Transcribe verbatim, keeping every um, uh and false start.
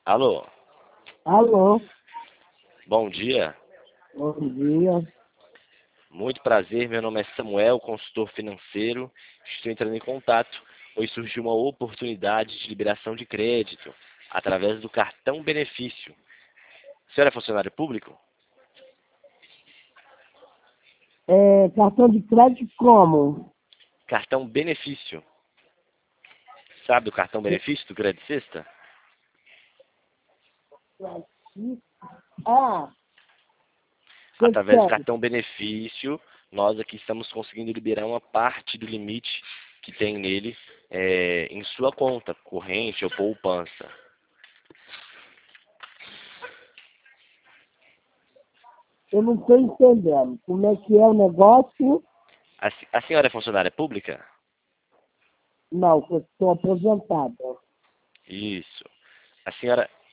Alô, Alô, bom dia. bom dia. Muito prazer, meu nome é Samuel, consultor financeiro. Estou entrando em contato, pois surgiu uma oportunidade de liberação de crédito através do cartão benefício. O senhor é funcionário público? É, cartão de crédito como? Cartão benefício. Sabe o cartão benefício do Credicista? Ah, você Através do quer? cartão benefício, nós aqui estamos conseguindo liberar uma parte do limite que tem nele é, em sua conta corrente ou poupança. Eu não estou entendendo. Como é que é o negócio? A, se- a senhora é funcionária pública? Não, eu estou aposentado. Isso. A senhora